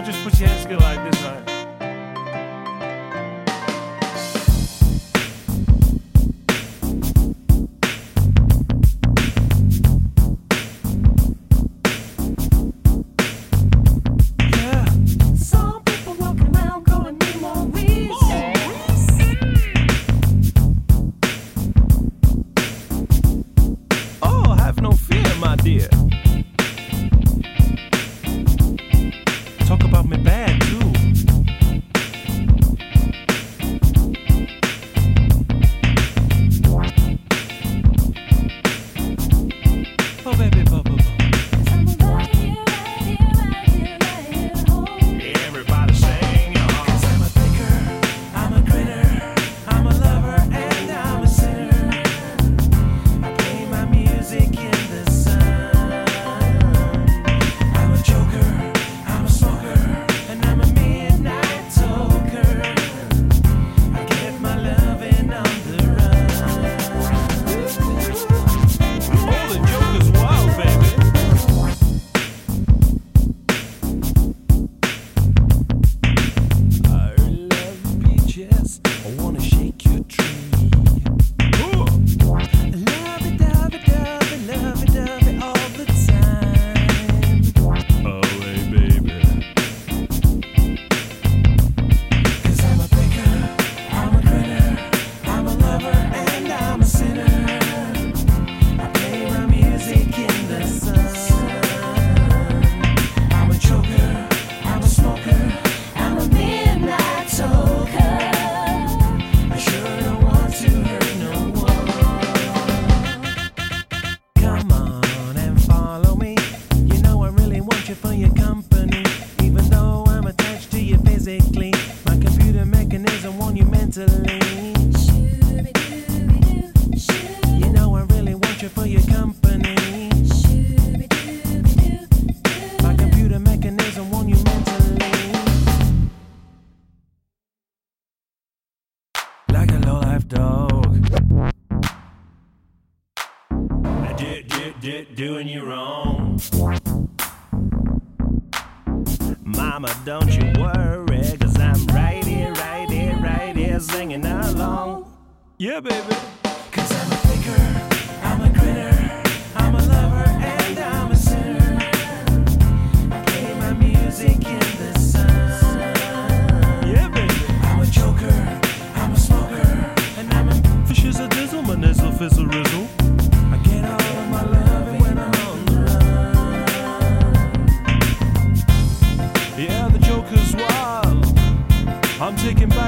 Now just put your hands together like this, right? Dear. Talk about me bad too. Oh baby, everybody sing, y'all. 'Cause I'm a thinker, I'm a grinner, I'm a lover and I'm a sinner. I play my music in the sun. I wanna shake your tree. Love it, love it, love it, love it, love it all the time. Oh, hey, baby. 'Cause I'm a thinker, I'm a grinner, I'm a lover and I'm a sinner. I play my music in the sun. I'm a joker, I'm a smoker, I'm a midnight toker. For your company, even though I'm attached to you physically, my computer mechanism want you mentally. You know I really want you for your company. My computer mechanism want you mentally. Like a low-life dog, doing you wrong. Mama, don't you worry, 'cause I'm right here, singing along. Yeah, baby. 'Cause I'm a thinker, I'm a grinner, I'm a lover and I'm a sinner. I play my music in the sun. Yeah, baby. I'm a joker, I'm a smoker, and I'm a fish is a dizzle, my nizzle, fizzle, rizzle. I get all of my love when I'm on the run. Yeah, the joker's wild. I'm taking back